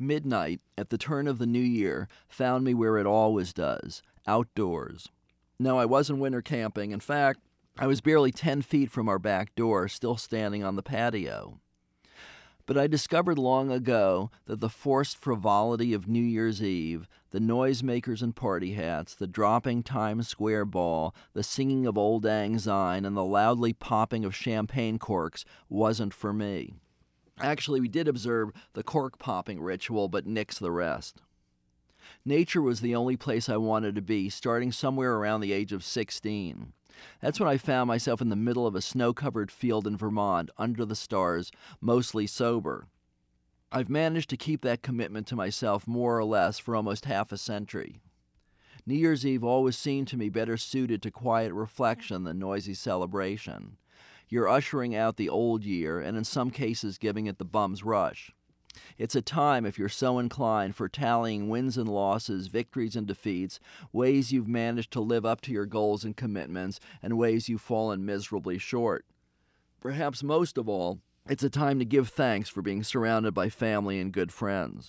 Midnight, at the turn of the new year, found me where it always does, outdoors. No, I wasn't winter camping. In fact, I was barely 10 feet from our back door, still standing on the patio. But I discovered long ago that the forced frivolity of New Year's Eve, the noisemakers in party hats, the dropping Times Square ball, the singing of Old Lang Syne, and the loudly popping of champagne corks wasn't for me. Actually, we did observe the cork-popping ritual, but nix the rest. Nature was the only place I wanted to be, starting somewhere around the age of 16. That's when I found myself in the middle of a snow-covered field in Vermont, under the stars, mostly sober. I've managed to keep that commitment to myself more or less for almost half a century. New Year's Eve always seemed to me better suited to quiet reflection than noisy celebration. You're ushering out the old year, and in some cases giving it the bum's rush. It's a time, if you're so inclined, for tallying wins and losses, victories and defeats, ways you've managed to live up to your goals and commitments, and ways you've fallen miserably short. Perhaps most of all, it's a time to give thanks for being surrounded by family and good friends.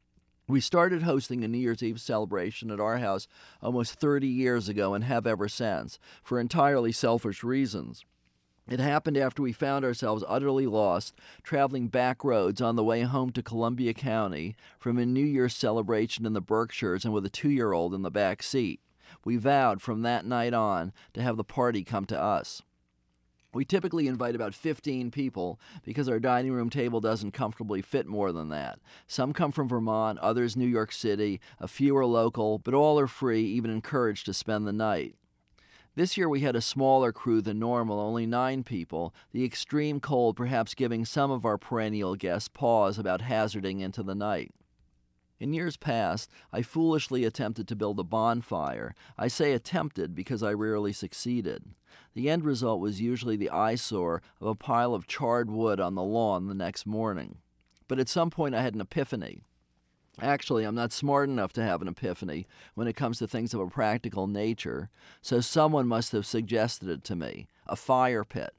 We started hosting a New Year's Eve celebration at our house almost 30 years ago and have ever since, for entirely selfish reasons. It happened after we found ourselves utterly lost, traveling back roads on the way home to Columbia County from a New Year's celebration in the Berkshires and with a 2-year-old in the back seat. We vowed from that night on to have the party come to us. We typically invite about 15 people because our dining room table doesn't comfortably fit more than that. Some come from Vermont, others New York City, a few are local, but all are free, even encouraged to spend the night. This year we had a smaller crew than normal, only 9 people, the extreme cold perhaps giving some of our perennial guests pause about hazarding into the night. In years past, I foolishly attempted to build a bonfire. I say attempted because I rarely succeeded. The end result was usually the eyesore of a pile of charred wood on the lawn the next morning. But at some point I had an epiphany. Actually, I'm not smart enough to have an epiphany when it comes to things of a practical nature, so someone must have suggested it to me, a fire pit.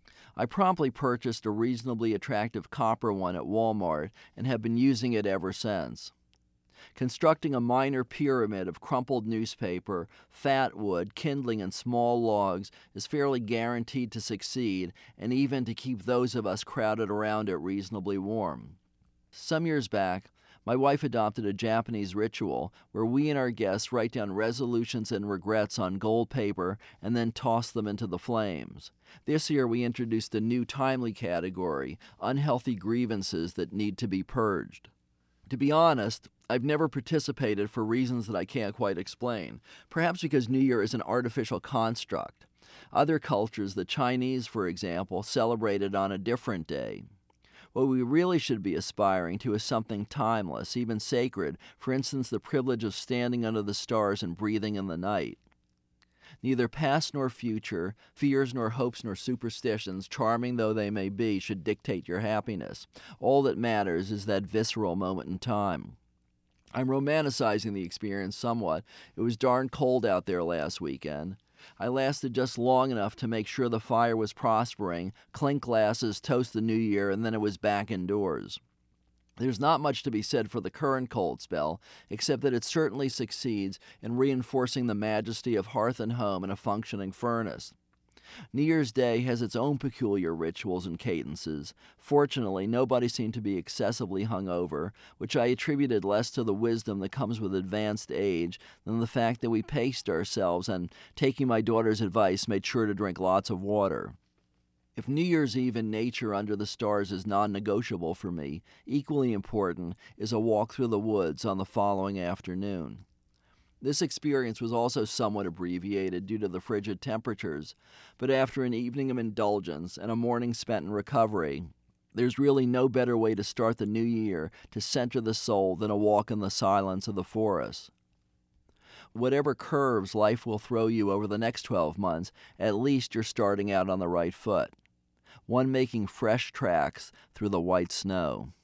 I promptly purchased a reasonably attractive copper one at Walmart and have been using it ever since. Constructing a minor pyramid of crumpled newspaper, fat wood, kindling, and small logs is fairly guaranteed to succeed and even to keep those of us crowded around it reasonably warm. Some years back, my wife adopted a Japanese ritual where we and our guests write down resolutions and regrets on gold paper and then toss them into the flames. This year we introduced a new timely category, unhealthy grievances that need to be purged. To be honest, I've never participated for reasons that I can't quite explain, perhaps because New Year is an artificial construct. Other cultures, the Chinese for example, celebrate it on a different day. What we really should be aspiring to is something timeless, even sacred, for instance, the privilege of standing under the stars and breathing in the night. Neither past nor future, fears nor hopes nor superstitions, charming though they may be, should dictate your happiness. All that matters is that visceral moment in time. I'm romanticizing the experience somewhat. It was darn cold out there last weekend. I lasted just long enough to make sure the fire was prospering, clink glasses, toast the new year, and then it was back indoors. There's not much to be said for the current cold spell, except that it certainly succeeds in reinforcing the majesty of hearth and home and a functioning furnace. New Year's Day has its own peculiar rituals and cadences. Fortunately, nobody seemed to be excessively hungover, which I attributed less to the wisdom that comes with advanced age than the fact that we paced ourselves and, taking my daughter's advice, made sure to drink lots of water. If New Year's Eve in nature under the stars is non-negotiable for me, equally important is a walk through the woods on the following afternoon. This experience was also somewhat abbreviated due to the frigid temperatures, but after an evening of indulgence and a morning spent in recovery, there's really no better way to start the new year to center the soul than a walk in the silence of the forest. Whatever curves life will throw you over the next 12 months, at least you're starting out on the right foot, one making fresh tracks through the white snow.